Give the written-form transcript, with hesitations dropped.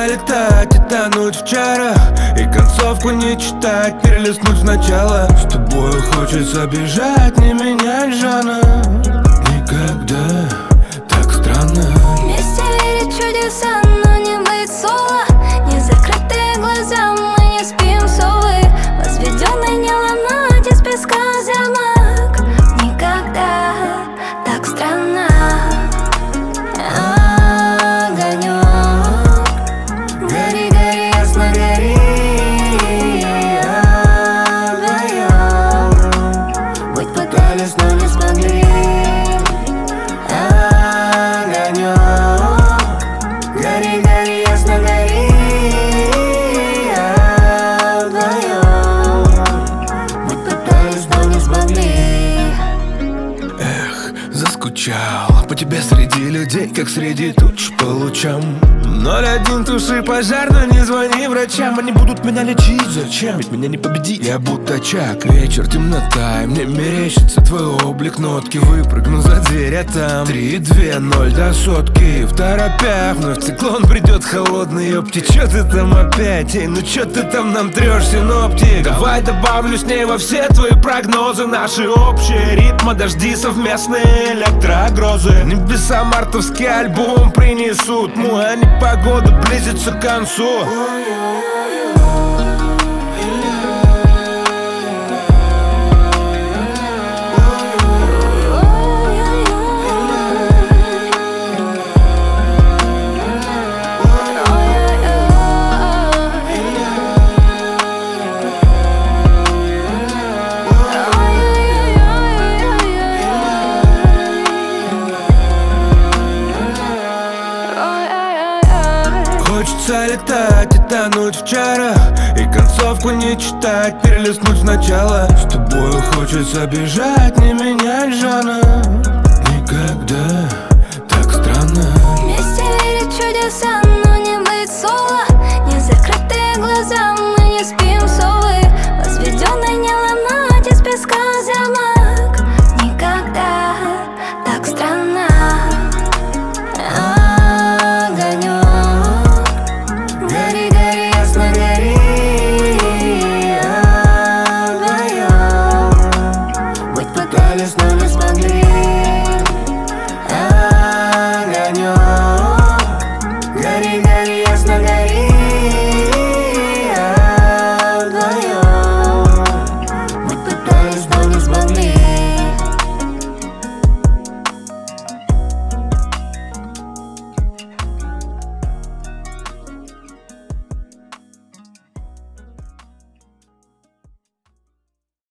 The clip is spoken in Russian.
летать и тонуть в чарах, и концовку не читать, перелистнуть сначала. С тобой хочется бежать, не менять жанр. Никогда так странно вместе верить в чудеса, но не быть соло. Не закрытые глаза, мы не спим совы. Возведенный не ломать из песка замок. Никогда так странно. Огонек, гори, гори, ясно гори. Вдвоем быть пытались, но не смогли. Гори, гори, ясно гори. Вдвоем мы пытались, но не смогли. Эх, заскучал по тебе среди людей, как среди туч по лучам. 01, туши пожар, но не звони врачам. Они будут меня лечить, зачем? Ведь меня не победить. Я будто очаг, вечер, темнота, и мне мерещится твой облик, нотки. Выпрыгну за дверь, а там 3, 2, 0 до сотки. В торопях вновь циклон придет холодный, ёпти. Чё ты там опять? Эй, ну чё ты там нам трёшь, синоптик? Давай добавлю с ней во все твои прогнозы, наши общие ритмы, дожди, совместные электрогрозы. Небеса мартовский альбом принесут, а не погода близится к концу. Хочется летать и тонуть в чарах, и концовку не читать, перелистнуть сначала. С тобой хочется бежать, не менять жанр. Никогда так странно Вместе верить в чудеса,